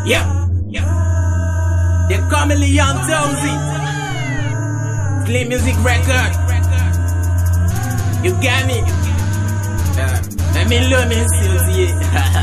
Yeah. They call me Leon Tozy. Slim Music Record. You got me. Let me love me, Susie.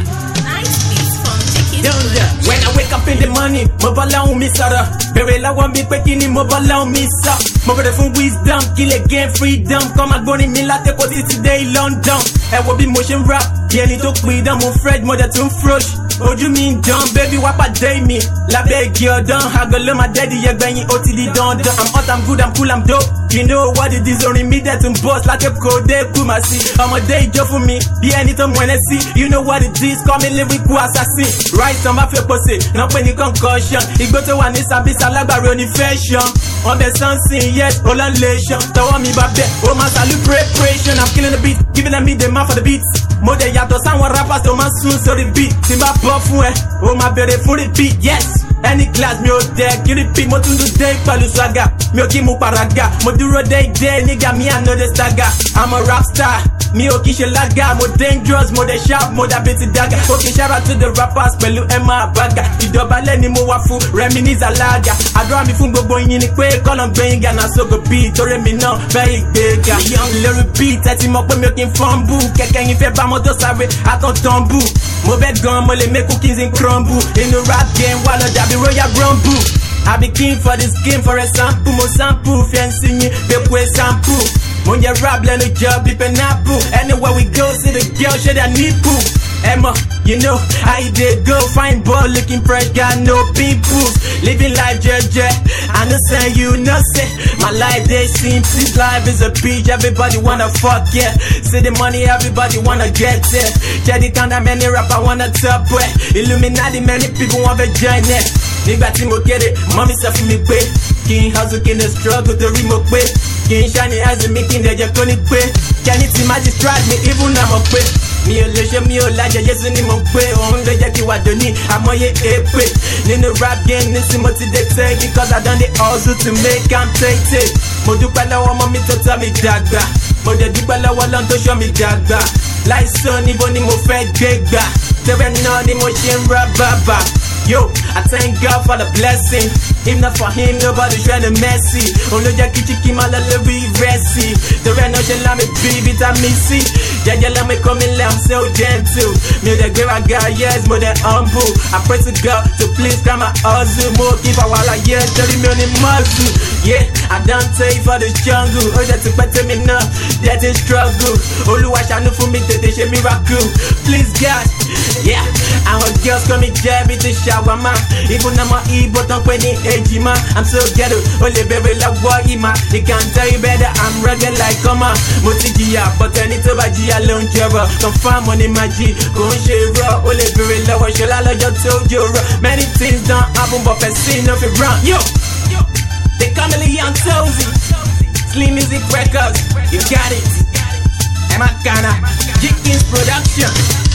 When I wake up in the morning, mo bala on me sada. Bẹ̀rẹ̀ lọ́wọ́ mi pé kí ni mo bala on mi sọ. Mo bẹ̀rẹ̀ fún wisdom, kí lè gain freedom. Kọ́ máa gbórin mi láti kó títí dé London. Ẹ wo bí mo ṣe ń rap, bí ẹni tó pin idán. Mo Fred, mo dẹ̀ tún frosh. Ojú mi ń dán, baby wá pàdé mi. Lábẹ́ igi ọ̀dán, àgọ́ ló máa dẹ́ẹ̀dì yẹgbẹ́yìn, ó ti di dandan. I'm hot, I'm good, I'm cool, I'm dope. You know what it is, orin mi dẹ̀ tún boss. Láti kò dé kú màá sí. Ọmọdé ìjọ fún mi, bí ẹni tó mọ̀ ẹ́ sí. You know what it is, call me lyrical assassin. Right on my fẹ́ pọ̀sẹ̀, náà pè ní concussion. Igbó tó wà ní Sambisa lágbàro ní fashion. On the sunset, yes, hollandation. Tọwọ́ mi bá bẹ̀, ó máa salute preparation. I'm killing the beat, giving them me the man for the beats. Mo dẹ̀ yàtọ̀ sáwọn rappers tó máa sún sórí beat. Tí n bá bọ́ fún ẹ, ó máa bèrè fún repeat, yes. Any class mi ò tẹ̀ kí repeat, mo tún dún dé pẹ̀lú swagger. Mi ò kí mu paraga, mo dúró déédéé, nígbà mi I know the stagger. I'm a rap star, mi ò kí ṣe lága. Mo dangerous, mo dẹ̀ sharp, mo dàbí ti dagger. Okay, shout out to the rappers pẹ̀lú Emma Abaga. Ìdọ̀bálẹ̀ ni mo wá fún Reminisce Alaga. Àdúrà mi fún gbogbo yín ni pé kọ́lọ̀ gbẹ̀yìn Ghana sógo bíi torí mi náà fẹ́ ìgbéga. Young lórí beat, ẹ ti mọ̀ pé mi ò kí n fumble. Kẹ̀kẹ́ yín fẹ́ bá mọ́tò sáré, àtọ̀ tọ́ǹbù. Mo bẹ́ gan, mo lè make cookies in crumble. Inú rap game wà lọ dàbí Royal Rumble. I be king for this game, for example. Mo sample, fancy yín, bẹ́ẹ̀ pé sample. Mo ń yẹ rap lẹ́nu jọ bí pineapple. Anywhere we go, see the girl, ṣe dá nipple. Emma, you know how you dey go. Fine boy, looking fresh, got no pimples. Living life, jeje. I know say you know say my life they simple. This life is a beach, everybody wanna fuck, yeah. See the money, everybody wanna get it. Jadi kinda many rapper wanna top way. Illuminati, many people wanna join it. Nígbà tí mo kéré, mommy sọ fún mi pé kí n hustle, kí n struggle torí mo pé kí n shine as mi kí n dẹ̀jẹ̀ kó ní pé kẹ́ni tí má distract me even náà mọ̀ pé mi ò lè ṣe mi ò lájẹ Jésù ni mo pé òun ló jẹ́ kí wà dòní àmọ́yé èpè nínú rap game nísìn mo ti dé take because I done the hustle to make am take. Mo dúpẹ́ lọ́wọ́ ọmọ mi tó tọ́ mi dàgbà, mo dẹ̀ dúpẹ́ lọ́wọ́ Ọlọ́run tó ṣọ́ mi dàgbà. Láìsọ níbo ni mo fẹ́ gbé gbà, tẹ́rẹ̀ náà ni mo ṣe ń rap bàbà. Yo, I thank God for the blessing. If not for him, nobody tryna messy. Only just kichiki malalabi resi. The red no shall me be vitamin C. Jaja let me come in, I'm so gentle. Me the girl I got, yes, more than humble. I pray to God to please come my hustle. More keep a while I hear 30 million muscle. Yeah, I don't take for the jungle. Oh, that's a better me now. That is struggle. Oluwa shanu for me to the miracle. Please God, yeah. I heard girls come me jab it to shawarma. Even I'm a Igbo don't pay ni ejima. I'm so ghetto, only baby like Wahima. You can't tell you better, I'm rugged like Koma. Motigia, but I need to buy Gia Long Java. Confirm money my G, go and shave raw. Only baby like what shall I just told you. Many things don't happen, but I see nothing wrong. Yo, they call me Leon Tozy. Slim Music Records, you got it. Emma Ghana, Jickins Production.